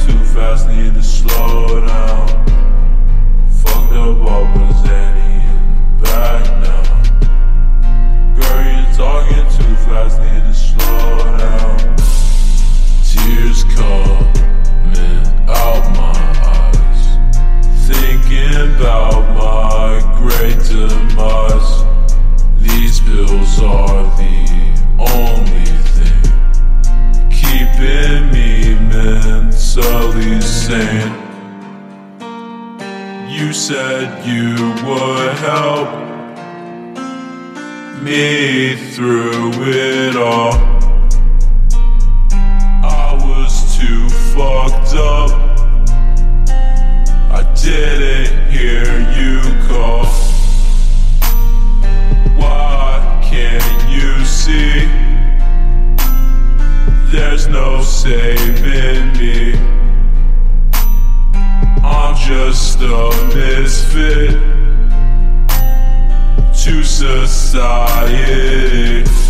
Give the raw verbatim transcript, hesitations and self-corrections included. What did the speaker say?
too fast, need to slow down. Fucked up all was Annie in the back now. Girl, you're talking too fast, need to slow down. Tears coming out my eyes, thinking about my great demise. These pills are the only thing keeping me mentally sane. You said you would help me through it all. I was too fucked up, I didn't hear you call. Why can't you see? There's no saving me. I'm just a misfit to society.